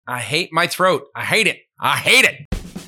I hate my throat. I hate it. I hate it.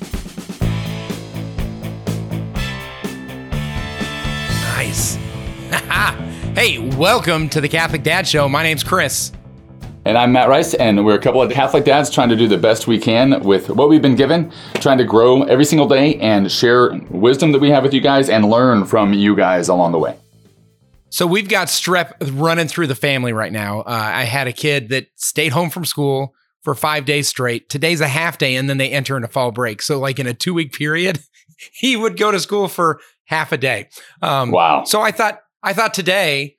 Nice. Hey, welcome to the Catholic Dad Show. My name's Chris. And I'm Matt Rice, and we're a couple of Catholic dads trying to do the best we can with what we've been given, trying to grow every single day and share wisdom that we have with you guys and learn from you guys along the way. So we've got strep running through the family right now. I had a kid that stayed home from school for 5 days straight. Today's a half day, and then they enter into fall break. So like in a 2-week period, he would go to school for half a day. Wow. So I thought today,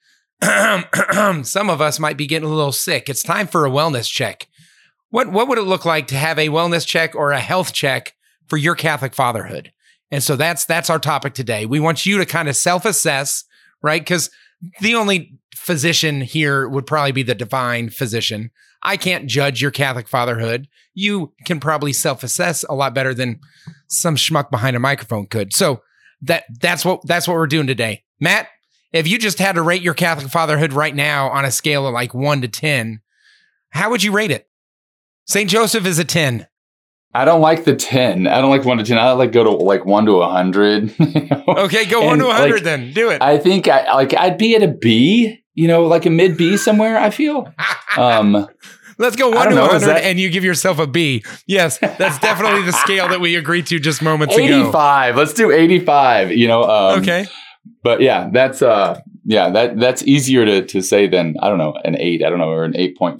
some of us might be getting a little sick. It's time for a wellness check. What would it look like to have a wellness check or a health check for your Catholic fatherhood? And so that's our topic today. We want you to kind of self-assess, right? Because the only physician here would probably be the divine physician. I can't judge your Catholic fatherhood. You can probably self-assess a lot better than some schmuck behind a microphone could. So that's what we're doing today. Matt, if you just had to rate your Catholic fatherhood right now on a scale of like 1 to 10, how would you rate it? St. Joseph is a 10. I don't like the 10. I don't like 1 to 10. I like go to like 1 to 100. Okay, go 1 to 100 then. Do it. I think I'd be at a B, like a mid B somewhere, I feel. Let's go 1 to 100 and you give yourself a B. Yes, that's definitely the scale that we agreed to just moments 85. ago. 85. Let's do 85, Okay. But yeah, that's easier to say than, I don't know, an 8, I don't know, or an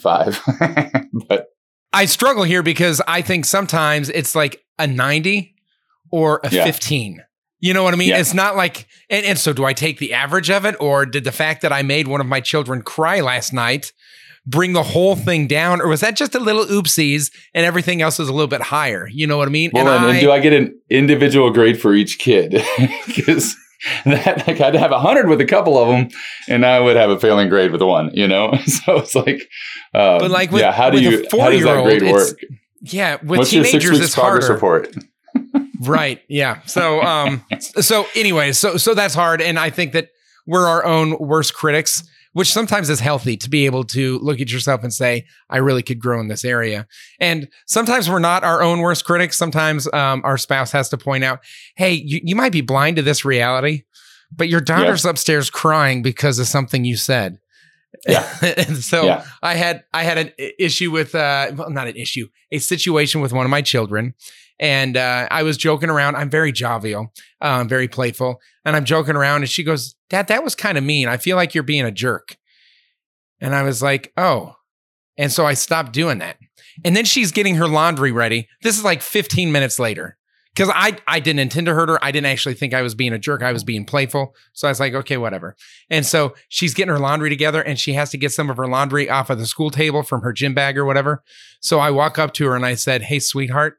8.5. But I struggle here because I think sometimes it's like a 90 or a 15. You know what I mean? Yeah. It's not like, and so do I take the average of it, or did the fact that I made one of my children cry last night bring the whole thing down, or was that just a little oopsies and everything else is a little bit higher? You know what I mean? Well, and do I get an individual grade for each kid? Because I'd have 100 with a couple of them, and I would have a failing grade with one. So it's like, but like with, how does that grade work? Yeah, with what's teenagers, your 6 weeks it's harder. Report? Right. Yeah. So, so anyways, so that's hard, and I think that we're our own worst critics, which sometimes is healthy to be able to look at yourself and say, I really could grow in this area. And sometimes we're not our own worst critics. Sometimes our spouse has to point out, hey, you might be blind to this reality, but your daughter's upstairs crying because of something you said. Yeah. And so I had an issue with, not an issue, a situation with one of my children. And I was joking around. I'm very jovial, very playful. And I'm joking around. And she goes, Dad, that was kind of mean. I feel like you're being a jerk. And I was like, oh. And so I stopped doing that. And then she's getting her laundry ready. This is like 15 minutes later. Because I didn't intend to hurt her. I didn't actually think I was being a jerk. I was being playful. So I was like, okay, whatever. And so she's getting her laundry together, and she has to get some of her laundry off of the school table from her gym bag or whatever. So I walk up to her and I said, hey, sweetheart.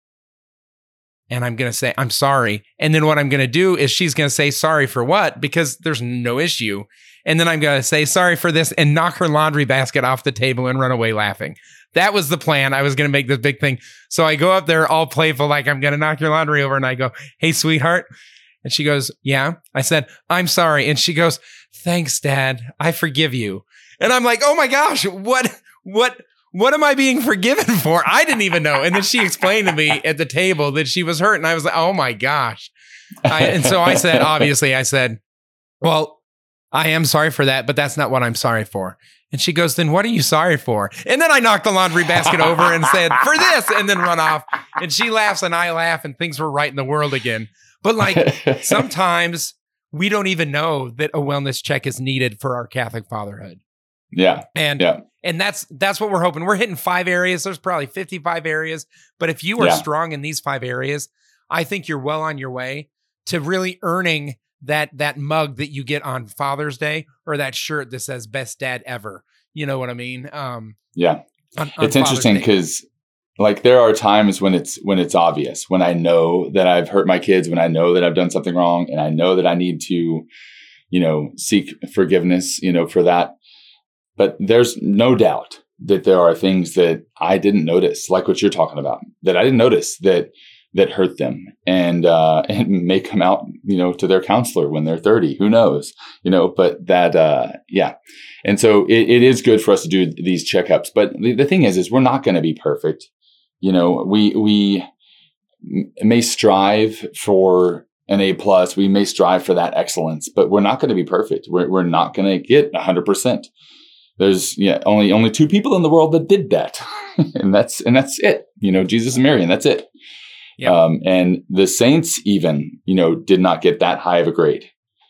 And I'm going to say, I'm sorry. And then what I'm going to do is she's going to say, sorry for what? Because there's no issue. And then I'm going to say, sorry for this, and knock her laundry basket off the table and run away laughing. That was the plan. I was going to make this big thing. So I go up there all playful, like I'm going to knock your laundry over. And I go, hey, sweetheart. And she goes, yeah. I said, I'm sorry. And she goes, thanks, Dad. I forgive you. And I'm like, oh my gosh, what am I being forgiven for? I didn't even know. And then she explained to me at the table that she was hurt. And I was like, oh my gosh. And so I said, well, I am sorry for that, but that's not what I'm sorry for. And she goes, then what are you sorry for? And then I knocked the laundry basket over and said, for this, and then run off. And she laughs and I laugh and things were right in the world again. But like sometimes we don't even know that a wellness check is needed for our Catholic fatherhood. Yeah. And that's what we're hoping. We're hitting 5 areas. There's probably 55 areas. But if you are strong in these 5 areas, I think you're well on your way to really earning that mug that you get on Father's Day, or that shirt that says best dad ever. You know what I mean? On it's interesting because like there are times when it's obvious, when I know that I've hurt my kids, when I know that I've done something wrong, and I know that I need to, seek forgiveness, for that. But there's no doubt that there are things that I didn't notice, like what you're talking about, that I didn't notice that that hurt them, and may come out, to their counselor when they're 30, who knows, but that, yeah. And so it is good for us to do these checkups. But the thing is we're not going to be perfect. We may strive for an A+, we may strive for that excellence, but we're not going to be perfect. We're not going to get 100%. There's only 2 people in the world that did that. and that's it, Jesus and Mary, and that's it. Yep. And the saints even, did not get that high of a grade.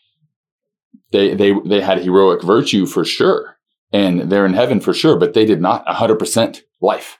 They had heroic virtue for sure, and they're in heaven for sure, but they did not 100% life.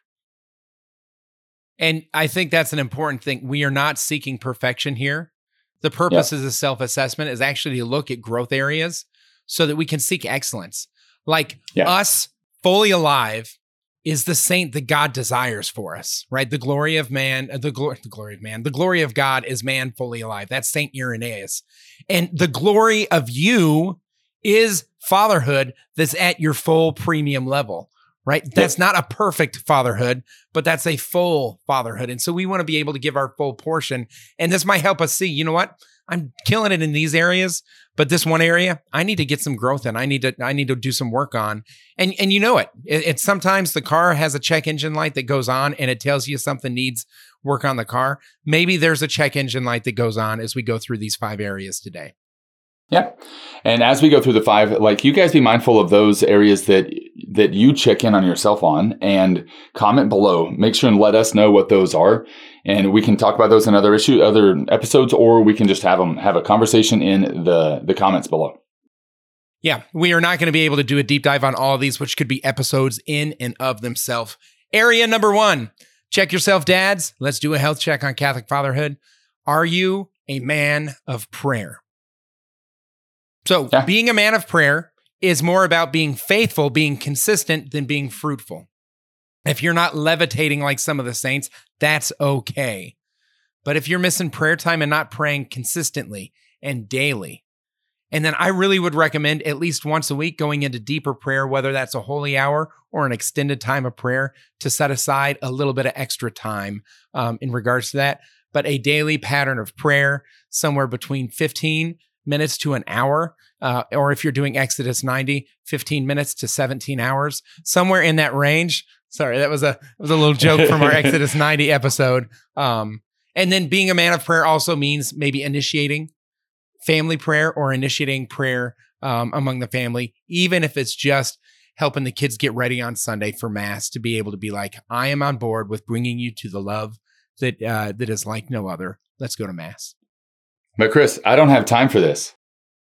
And I think that's an important thing. We are not seeking perfection here. The purpose of self-assessment is actually to look at growth areas so that we can seek excellence. Like us fully alive is the saint that God desires for us, right? The glory of man, the glory of God is man fully alive. That's Saint Irenaeus. And the glory of you is fatherhood that's at your full premium level, right? That's not a perfect fatherhood, but that's a full fatherhood. And so we want to be able to give our full portion. And this might help us see, you know what? I'm killing it in these areas, but this one area, I need to get some growth in. I need to do some work on. And it's sometimes the car has a check engine light that goes on and it tells you something needs work on the car. Maybe there's a check engine light that goes on as we go through these 5 areas today. Yeah. And as we go through the 5, you guys be mindful of those areas that you check in on yourself on, and comment below. Make sure and let us know what those are. And we can talk about those in other episodes, or we can just have a conversation in the comments below. Yeah. We are not going to be able to do a deep dive on all of these, which could be episodes in and of themselves. Area number 1, check yourself, dads. Let's do a health check on Catholic fatherhood. Are you a man of prayer? So being a man of prayer is more about being faithful, being consistent, than being fruitful. If you're not levitating like some of the saints, that's okay. But if you're missing prayer time and not praying consistently and daily, and then I really would recommend at least once a week going into deeper prayer, whether that's a holy hour or an extended time of prayer, to set aside a little bit of extra time in regards to that. But a daily pattern of prayer, somewhere between 15 minutes to an hour, or if you're doing Exodus 90, 15 minutes to 17 hours, somewhere in that range. Sorry, that was a little joke from our Exodus 90 episode. And then being a man of prayer also means maybe initiating family prayer or initiating prayer among the family, even if it's just helping the kids get ready on Sunday for Mass, to be able to be like, I am on board with bringing you to the love that is like no other. Let's go to Mass. But Chris, I don't have time for this.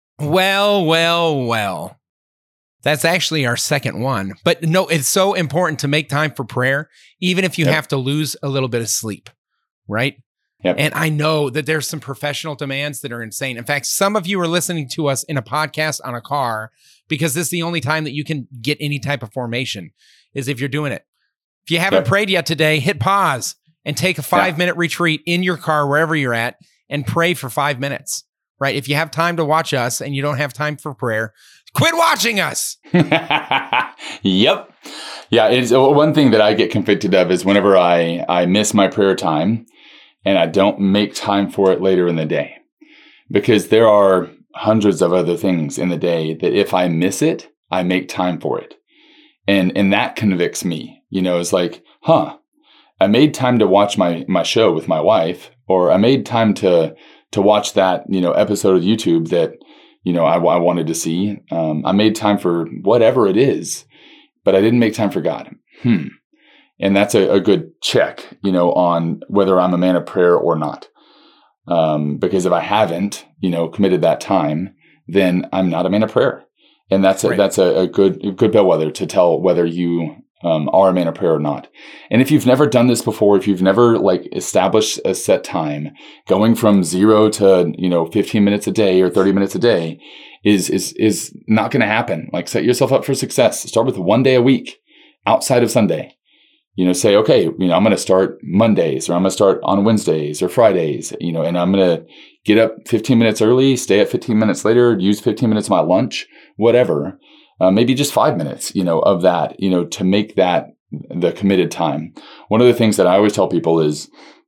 Well. That's actually our second one. But no, it's so important to make time for prayer, even if you have to lose a little bit of sleep, right? Yep. And I know that there's some professional demands that are insane. In fact, some of you are listening to us in a podcast on a car because this is the only time that you can get any type of formation, is if you're doing it. If you haven't prayed yet today, hit pause and take a 5-minute retreat in your car, wherever you're at, and pray for 5 minutes, right? If you have time to watch us and you don't have time for prayer, quit watching us. Yep. Yeah. It's one thing that I get convicted of is whenever I miss my prayer time and I don't make time for it later in the day, because there are hundreds of other things in the day that if I miss it, I make time for it. And that convicts me, it's like, I made time to watch my show with my wife, or I made time to watch that, episode of YouTube that, I wanted to see. I made time for whatever it is, but I didn't make time for God. And that's a good check, on whether I'm a man of prayer or not. Because if I haven't, committed that time, then I'm not a man of prayer. And that's a good bellwether to tell whether you are a man of prayer or not. And if you've never done this before, if you've never established a set time, going from 0 to 15 minutes a day or 30 minutes a day is not going to happen. Set yourself up for success. Start with 1 day a week outside of Sunday. Say, okay, I'm going to start Mondays, or I'm going to start on Wednesdays or Fridays, and I'm going to get up 15 minutes early, stay up 15 minutes later, use 15 minutes of my lunch, whatever. Maybe just 5 minutes, of that, to make that the committed time. One of the things that I always tell people is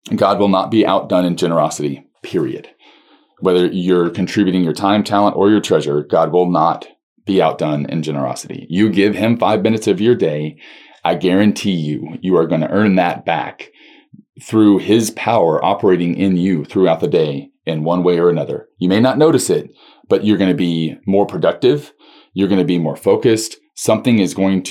God will not be outdone in generosity, period. Whether you're contributing your time, talent, or your treasure, God will not be outdone in generosity. You give him 5 minutes of your day, I guarantee you are going to earn that back through his power operating in you throughout the day in one way or another. You may not notice it, but you're going to be more productive. You're going to be more focused. God is going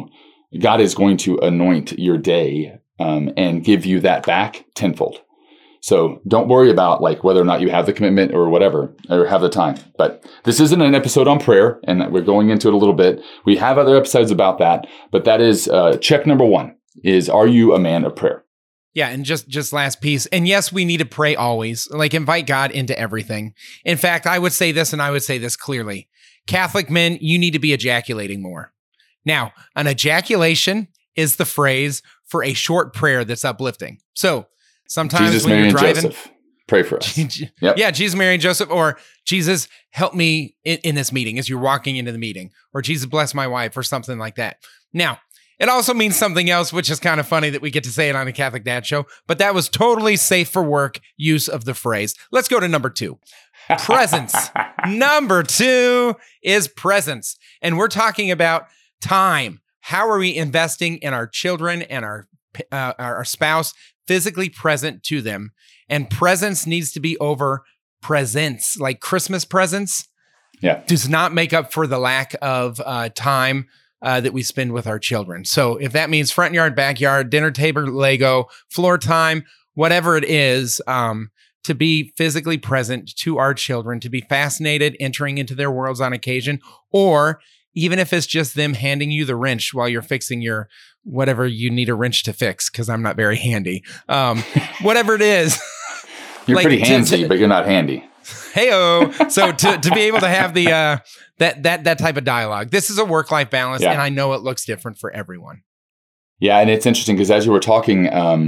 to anoint your day and give you that back tenfold. So don't worry about like whether or not you have the commitment or whatever, or have the time. But this isn't an episode on prayer, and we're going into it a little bit. We have other episodes about that, but that is check number 1 is, are you a man of prayer? Yeah, and just last piece. And yes, we need to pray always, like invite God into everything. In fact, I would say this, and I would say this clearly. Catholic men, you need to be ejaculating more. Now, an ejaculation is the phrase for a short prayer that's uplifting. So sometimes Jesus, when Mary, you're driving, and Joseph, pray for us. Yep. Yeah, Jesus, Mary, and Joseph, or Jesus, help me in this meeting as you're walking into the meeting, or Jesus, bless my wife, or something like that. Now, it also means something else, which is kind of funny that we get to say it on a Catholic Dad Show, but that was totally safe for work use of the phrase. Let's go to number 2. Presence. Number 2 is presence. And we're talking about time. How are we investing in our children and our spouse, physically present to them? And presence needs to be over presents, like Christmas presents. Yeah. Does not make up for the lack of time that we spend with our children. So if that means front yard, backyard, dinner table, Lego, floor time, whatever it is, to be physically present to our children, to be fascinated, entering into their worlds on occasion, or even if it's just them handing you the wrench while you're fixing your whatever you need a wrench to fix, because I'm not very handy. Whatever it is. You're like, pretty handsy, but you're not handy. Hey-o. So to be able to have the that type of dialogue. This is a work-life balance, and I know it looks different for everyone. Yeah, and it's interesting because as you were talking,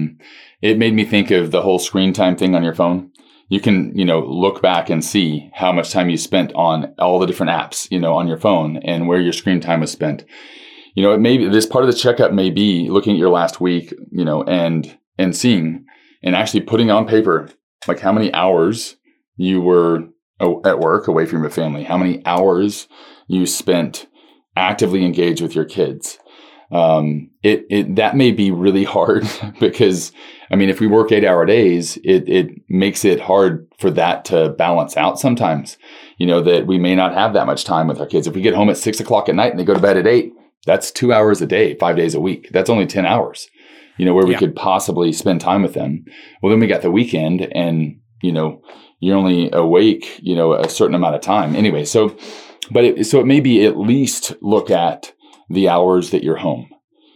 it made me think of the whole screen time thing on your phone. You can, look back and see how much time you spent on all the different apps, on your phone and where your screen time was spent. It may be, this part of the checkup may be looking at your last week, and seeing and actually putting on paper, like how many hours you were at work away from your family, how many hours you spent actively engaged with your kids. That may be really hard because, if we work 8-hour days, it makes it hard for that to balance out sometimes, that we may not have that much time with our kids. If we get home at 6:00 at night and they go to bed at 8, that's 2 hours a day, 5 days a week. That's only 10 hours, where we could possibly spend time with them. Well, then we got the weekend and, you're only awake, a certain amount of time anyway. So it may be at least look at the hours that you're home.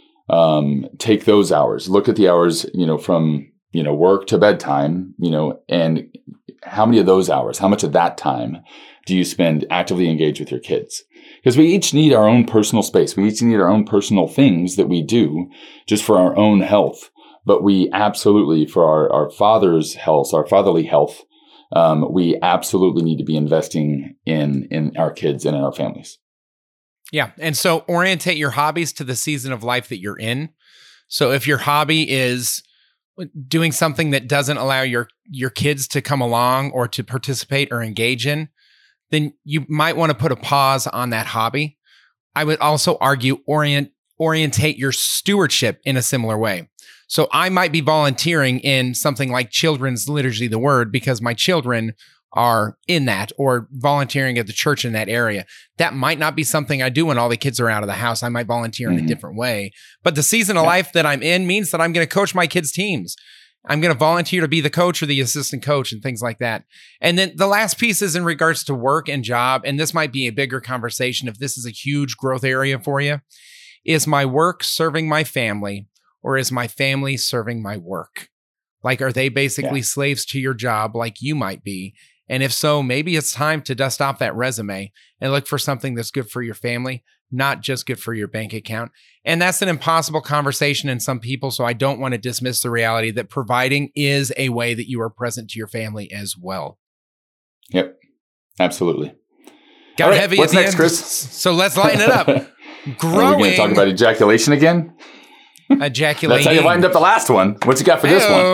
Take those hours, look at the hours, from, work to bedtime, and how many of those hours, how much of that time do you spend actively engaged with your kids? Because we each need our own personal space. We each need our own personal things that we do just for our own health. But we absolutely, for our father's health, our fatherly health, we absolutely need to be investing in our kids and in our families. Yeah. And so orientate your hobbies to the season of life that you're in. So if your hobby is doing something that doesn't allow your kids to come along or to participate or engage in, then you might want to put a pause on that hobby. I would also argue orientate your stewardship in a similar way. So I might be volunteering in something like Children's Liturgy of the Word because my children are in that, or volunteering at the church in that area. That might not be something I do when all the kids are out of the house. I might volunteer in a different way. But the season of life that I'm in means that I'm going to coach my kids' teams. I'm going to volunteer to be the coach or the assistant coach and things like that. And then the last piece is in regards to work and job. And this might be a bigger conversation if this is a huge growth area for you. Is my work serving my family, or is my family serving my work? Like, are they basically slaves to your job like you might be? And if so, maybe it's time to dust off that resume and look for something that's good for your family, not just good for your bank account. And that's an impossible conversation in some people. So I don't want to dismiss the reality that providing is a way that you are present to your family as well. Yep, absolutely. Got heavy. What's next, Chris? So let's lighten it up. Growing. Are we going to talk about ejaculation again? Ejaculation. That's how you lightened up the last one. What's you got for this one?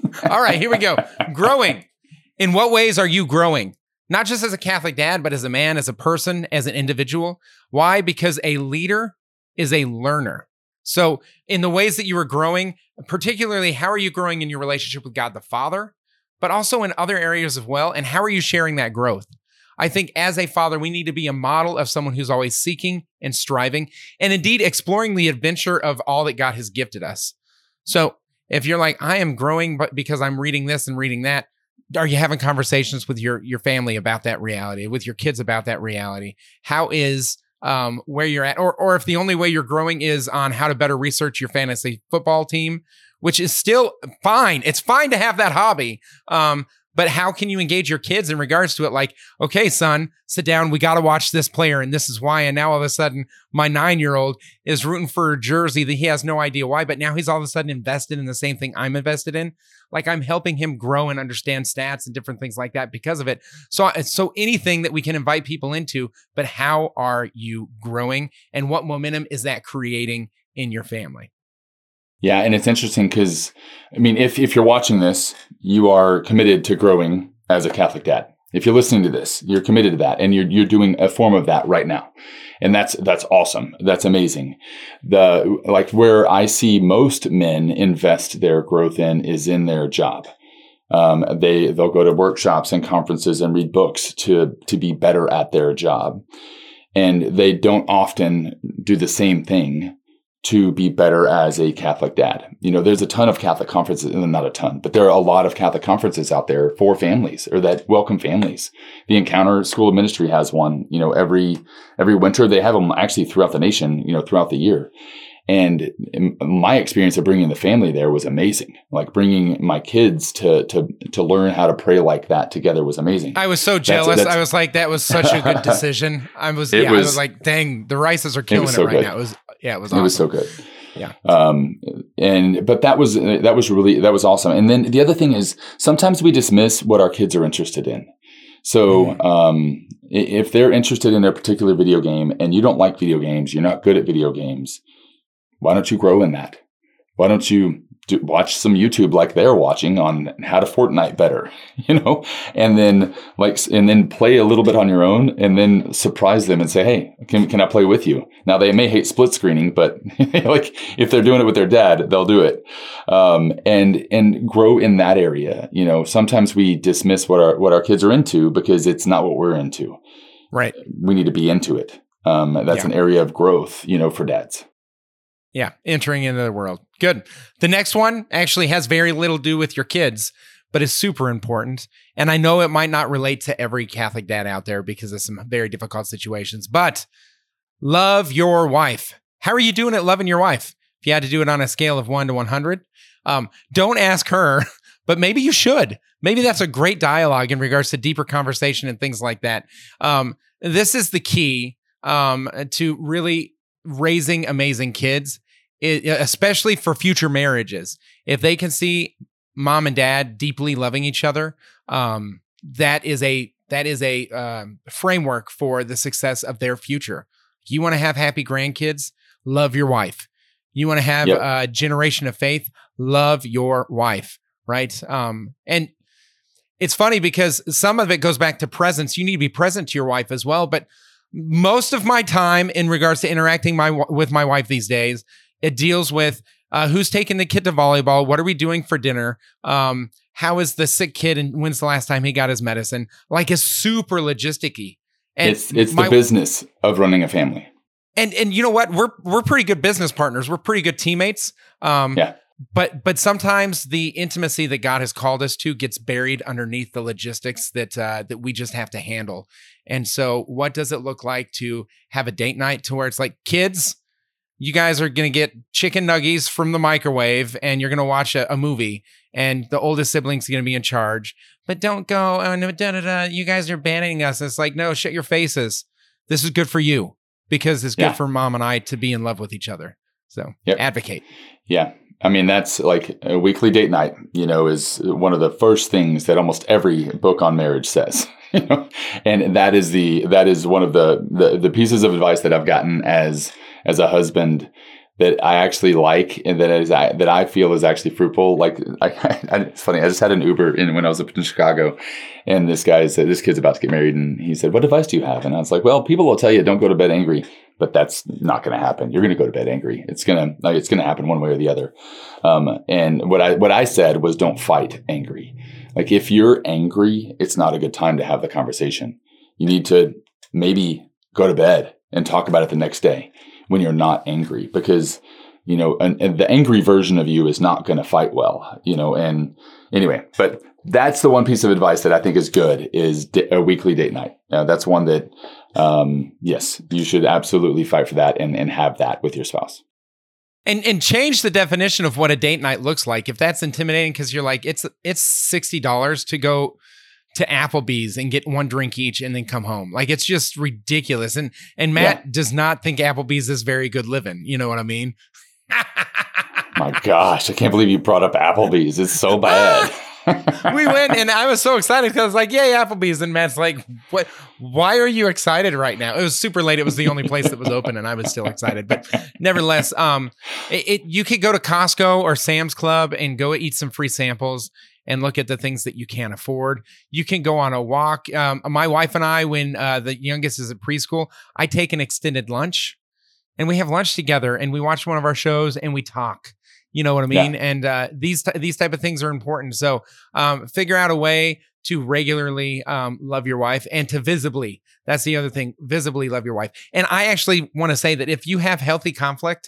All right, here we go. Growing. In what ways are you growing? Not just as a Catholic dad, but as a man, as a person, as an individual. Why? Because a leader is a learner. So in the ways that you are growing, particularly, how are you growing in your relationship with God the Father, but also in other areas as well? And how are you sharing that growth? I think as a father, we need to be a model of someone who's always seeking and striving, and indeed exploring the adventure of all that God has gifted us. So if you're like, I am growing but because I'm reading this and reading that, are you having conversations with your family about that reality, with your kids about that reality? How is where you're at? Or if the only way you're growing is on how to better research your fantasy football team, which is still fine. It's fine to have that hobby. But how can you engage your kids in regards to it? Like, okay, son, sit down. We got to watch this player. And this is why. And now all of a sudden, my 9-year-old is rooting for a jersey that he has no idea why. But now he's all of a sudden invested in the same thing I'm invested in. Like, I'm helping him grow and understand stats and different things like that because of it. So anything that we can invite people into, but how are you growing? And what momentum is that creating in your family? Yeah, and it's interesting because, I mean, if you're watching this, you are committed to growing as a Catholic dad. If you're listening to this, you're committed to that, and you're doing a form of that right now, and that's awesome. That's amazing. Where I see most men invest their growth in is in their job. They'll go to workshops and conferences and read books to be better at their job, and they don't often do the same thing to be better as a Catholic dad. You know, there's a ton of Catholic conferences, and not a ton, but there are a lot of Catholic conferences out there for families or that welcome families. The Encounter School of Ministry has one, you know, every winter. They have them actually throughout the nation, you know, throughout the year. And my experience of bringing the family there was amazing. Like bringing my kids to learn how to pray like that together was amazing. I was so jealous. I was like, that was such a good decision. I was like, dang, the Rices are killing it right now. It was awesome. It was so good. Yeah. But that was awesome. And then the other thing is sometimes we dismiss what our kids are interested in. So, if they're interested in a particular video game and you don't like video games, you're not good at video games, why don't you grow in that? Why don't you watch some YouTube like they're watching on how to Fortnite better, you know, and then play a little bit on your own and then surprise them and say, hey, can I play with you? Now they may hate split screening, but like if they're doing it with their dad, they'll do it. And grow in that area. You know, sometimes we dismiss what our kids are into because it's not what we're into. Right. We need to be into it. That's an area of growth, you know, for dads. Yeah, entering into the world. Good. The next one actually has very little to do with your kids, but is super important. And I know it might not relate to every Catholic dad out there because of some very difficult situations, but love your wife. How are you doing at loving your wife? If you had to do it on a scale of 1 to 100, don't ask her, but maybe you should. Maybe that's a great dialogue in regards to deeper conversation and things like that. This is the key to really raising amazing kids, especially for future marriages. If they can see mom and dad deeply loving each other, that is a framework for the success of their future. You want to have happy grandkids? Love your wife. You want to have a generation of faith? Love your wife, right? And it's funny because some of it goes back to presence. You need to be present to your wife as well, but most of my time in regards to interacting with my wife these days, it deals with who's taking the kid to volleyball, what are we doing for dinner, how is the sick kid, and when's the last time he got his medicine? Like, it's super logisticy. And it's the business of running a family. And you know what? We're pretty good business partners. We're pretty good teammates. But sometimes the intimacy that God has called us to gets buried underneath the logistics that we just have to handle. And so what does it look like to have a date night to where it's like, kids, you guys are going to get chicken nuggies from the microwave and you're going to watch a movie and the oldest sibling's going to be in charge, but don't go, oh, no, you guys are banning us. It's like, no, shut your faces. This is good for you because it's good for mom and I to be in love with each other. So advocate. Yeah. I mean, that's like a weekly date night, you know, is one of the first things that almost every book on marriage says, you know, and that is one of the pieces of advice that I've gotten as a husband that I actually like and that I feel is actually fruitful. Like it's funny. I just had an Uber when I was up in Chicago, and this guy said, this kid's about to get married, and he said, "What advice do you have?" And I was like, "Well, people will tell you don't go to bed angry, but that's not going to happen. You're going to go to bed angry. It's going to happen one way or the other." And what I said was, don't fight angry. Like if you're angry, it's not a good time to have the conversation. You need to maybe go to bed and talk about it the next day when you're not angry, because, and the angry version of you is not going to fight well, and anyway, but that's the one piece of advice that I think is good is a weekly date night. That's one that, yes, you should absolutely fight for that and have that with your spouse. And change the definition of what a date night looks like. If that's intimidating, because you're like, it's $60 to go to Applebee's and get one drink each and then come home. Like, it's just ridiculous. And Matt does not think Applebee's is very good living. You know what I mean? My gosh, I can't believe you brought up Applebee's. It's so bad. We went and I was so excited because I was like, yay, Applebee's. And Matt's like, what? Why are you excited right now? It was super late. It was the only place that was open and I was still excited. But nevertheless, you could go to Costco or Sam's Club and go eat some free samples and look at the things that you can't afford. You can go on a walk. My wife and I, when the youngest is at preschool, I take an extended lunch and we have lunch together and we watch one of our shows and we talk. You know what I mean? Yeah. And these type of things are important. So figure out a way to regularly love your wife and to visibly, that's the other thing, visibly love your wife. And I actually want to say that if you have healthy conflict,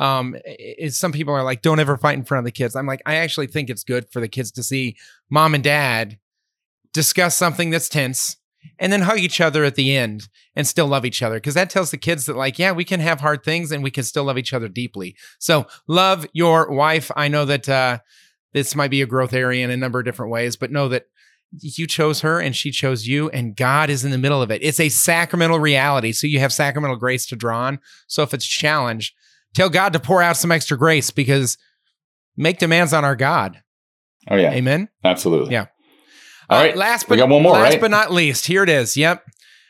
some people are like, don't ever fight in front of the kids. I'm like, I actually think it's good for the kids to see mom and dad discuss something that's tense and then hug each other at the end and still love each other. Because that tells the kids that, like, yeah, we can have hard things and we can still love each other deeply. So love your wife. I know that this might be a growth area in a number of different ways, but know that you chose her and she chose you and God is in the middle of it. It's a sacramental reality. So you have sacramental grace to draw on. So if it's a challenge, tell God to pour out some extra grace, because make demands on our God. Oh yeah. Amen. Absolutely. Yeah. All right. Last we got one more, last but not least, here it is. Yep.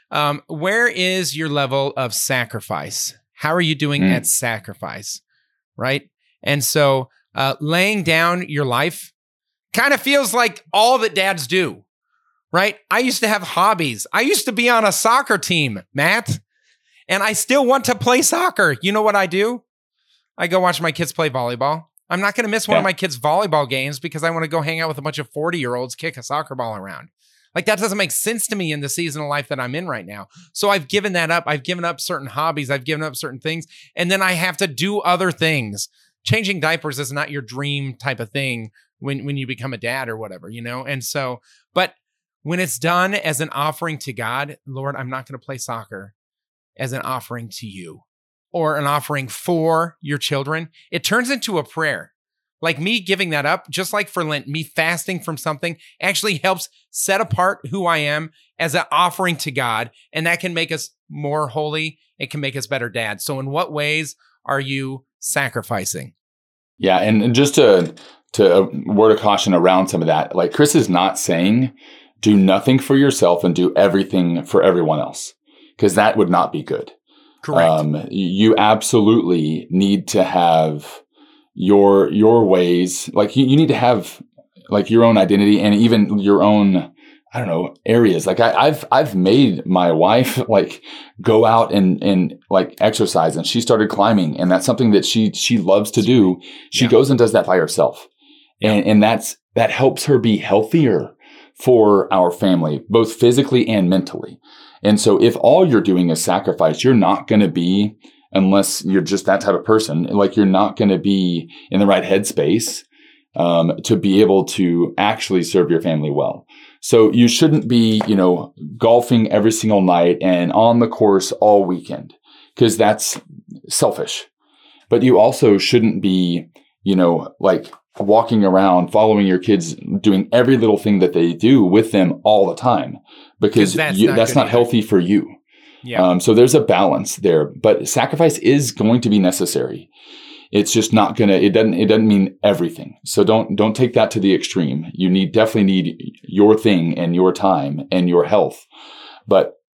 Where is your level of sacrifice? How are you doing at sacrifice? Right. And so laying down your life kind of feels like all that dads do. Right. I used to have hobbies. I used to be on a soccer team, Matt, and I still want to play soccer. You know what I do? I go watch my kids play volleyball. I'm not going to miss one of my kids' volleyball games because I want to go hang out with a bunch of 40-year-olds, kick a soccer ball around. Like, that doesn't make sense to me in the season of life that I'm in right now. So I've given that up. I've given up certain hobbies. I've given up certain things. And then I have to do other things. Changing diapers is not your dream type of thing when you become a dad or whatever, And so, but when it's done as an offering to God, Lord, I'm not going to play soccer, as an offering to you or an offering for your children, it turns into a prayer. Like me giving that up, just like for Lent, me fasting from something actually helps set apart who I am as an offering to God. And that can make us more holy. It can make us better dads. So in what ways are you sacrificing? Yeah. And just to a word of caution around some of that, like Chris is not saying do nothing for yourself and do everything for everyone else, because that would not be good. Correct. You absolutely need to have your ways. Like you need to have like your own identity and even your own, I don't know, areas. Like I've made my wife like go out and like exercise, and she started climbing, and that's something that she loves to do. She goes and does that by herself. And that helps her be healthier for our family, both physically and mentally. And so if all you're doing is sacrifice, you're not going to be, unless you're just that type of person, like you're not going to be in the right headspace to be able to actually serve your family well. So you shouldn't be, golfing every single night and on the course all weekend, because that's selfish. But you also shouldn't be, like walking around, following your kids, doing every little thing that they do with them all the time, because that's not healthy for you. Yeah. So there's a balance there, but sacrifice is going to be necessary. It's just not gonna. It doesn't mean everything. So don't take that to the extreme. You definitely need your thing and your time and your health, but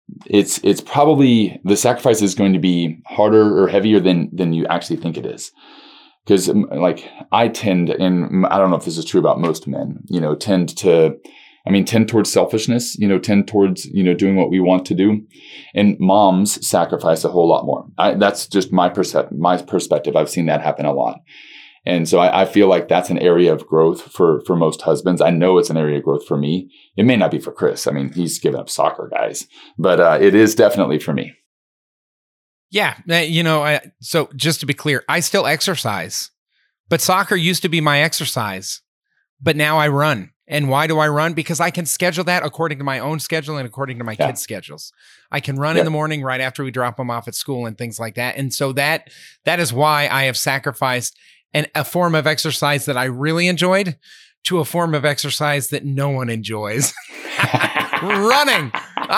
it's probably the sacrifice is going to be harder or heavier than you actually think it is. Because like I tend, and I don't know if this is true about most men, tend towards selfishness, tend towards, doing what we want to do. And moms sacrifice a whole lot more. That's just my perspective. I've seen that happen a lot. And so I feel like that's an area of growth for most husbands. I know it's an area of growth for me. It may not be for Chris. I mean, he's given up soccer, guys, but it is definitely for me. Yeah. So just to be clear, I still exercise, but soccer used to be my exercise, but now I run. And why do I run? Because I can schedule that according to my own schedule and according to my kids' schedules. I can run in the morning right after we drop them off at school and things like that. And so that is why I have sacrificed a form of exercise that I really enjoyed to a form of exercise that no one enjoys. Running.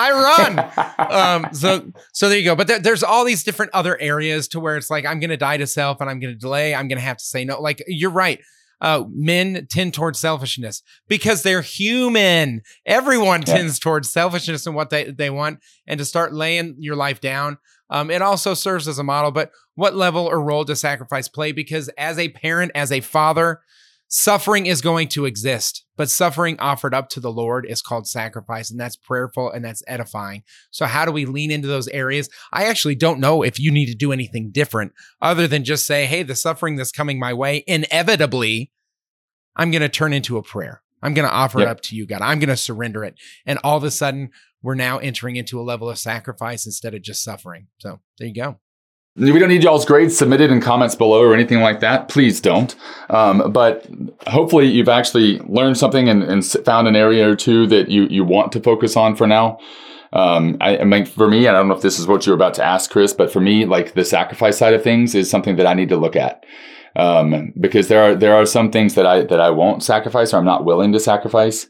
I run. So there you go. But there's all these different other areas to where it's like, I'm going to die to self and I'm going to delay. I'm going to have to say no. Like, you're right. Men tend towards selfishness because they're human. Everyone tends towards selfishness and what they want, and to start laying your life down. It also serves as a model, but what level or role does sacrifice play? Because as a parent, as a father, suffering is going to exist, but suffering offered up to the Lord is called sacrifice, and that's prayerful and that's edifying. So how do we lean into those areas? I actually don't know if you need to do anything different other than just say, hey, the suffering that's coming my way, inevitably, I'm going to turn into a prayer. I'm going to offer it up to you, God. I'm going to surrender it. And all of a sudden, we're now entering into a level of sacrifice instead of just suffering. So there you go. We don't need y'all's grades submitted in comments below or anything like that. Please don't. But hopefully you've actually learned something and found an area or two that you want to focus on for now. I mean, for me, I don't know if this is what you're about to ask, Chris, but for me, like the sacrifice side of things is something that I need to look at. Because there are some things that I won't sacrifice or I'm not willing to sacrifice.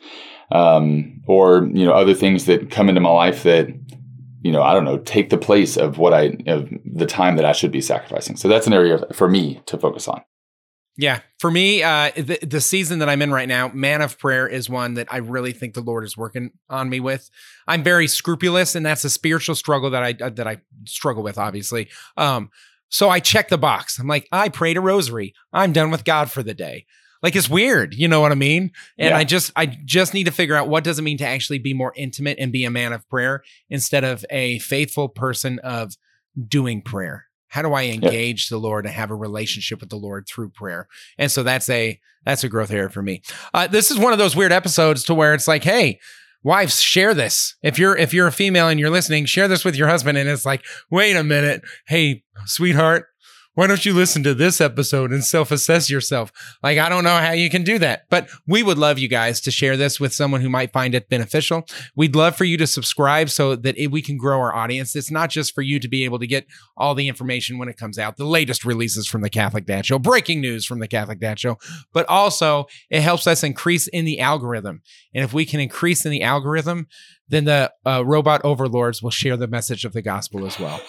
Or, other things that come into my life that, I don't know, take the place of of the time that I should be sacrificing. So that's an area for me to focus on. Yeah. For me, the season that I'm in right now, Man of Prayer is one that I really think the Lord is working on me with. I'm very scrupulous, and that's a spiritual struggle that I struggle with, obviously. So I check the box. I'm like, I prayed a rosary. I'm done with God for the day. Like, it's weird. You know what I mean? And I just need to figure out what does it mean to actually be more intimate and be a man of prayer instead of a faithful person of doing prayer. How do I engage the Lord and have a relationship with the Lord through prayer? And so that's a growth area for me. This is one of those weird episodes to where it's like, hey, wives, share this. If you're a female and you're listening, share this with your husband. And it's like, wait a minute. Hey, sweetheart, why don't you listen to this episode and self-assess yourself? Like, I don't know how you can do that, but we would love you guys to share this with someone who might find it beneficial. We'd love for you to subscribe so that we can grow our audience. It's not just for you to be able to get all the information when it comes out, the latest releases from the Catholic Dad Show, breaking news from the Catholic Dad Show, but also it helps us increase in the algorithm. And if we can increase in the algorithm, then the robot overlords will share the message of the gospel as well.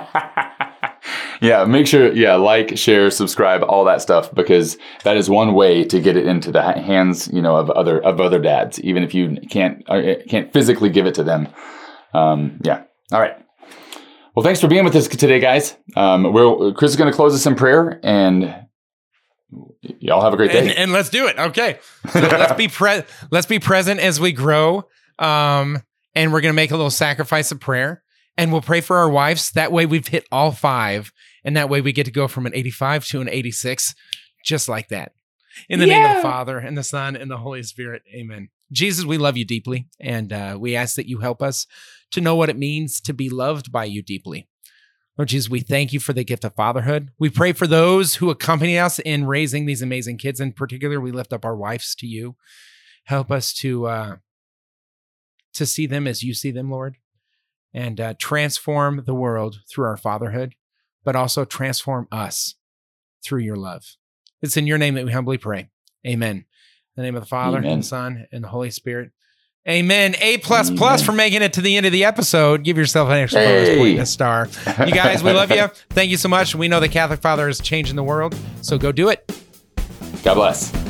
Yeah, make sure, like, share, subscribe, all that stuff, because that is one way to get it into the hands, of other dads, even if you can't physically give it to them. All right. Well, thanks for being with us today, guys. Chris is going to close us in prayer, and y'all have a great day. And let's do it. Okay. So let's be present as we grow. And we're going to make a little sacrifice of prayer. And we'll pray for our wives. That way we've hit all 5. And that way we get to go from an 85 to an 86, just like that. In the name of the Father, and the Son, and the Holy Spirit. Amen. Jesus, we love you deeply. And we ask that you help us to know what it means to be loved by you deeply. Lord Jesus, we thank you for the gift of fatherhood. We pray for those who accompany us in raising these amazing kids. In particular, we lift up our wives to you. Help us to see them as you see them, Lord. And transform the world through our fatherhood, but also transform us through your love. It's in your name that we humbly pray. Amen. In the name of the Father, and the Son, and the Holy Spirit. Amen. A++ for making it to the end of the episode. Give yourself an extra bonus point and a star. You guys, we love you. Thank you so much. We know the Catholic Father is changing the world, so go do it. God bless.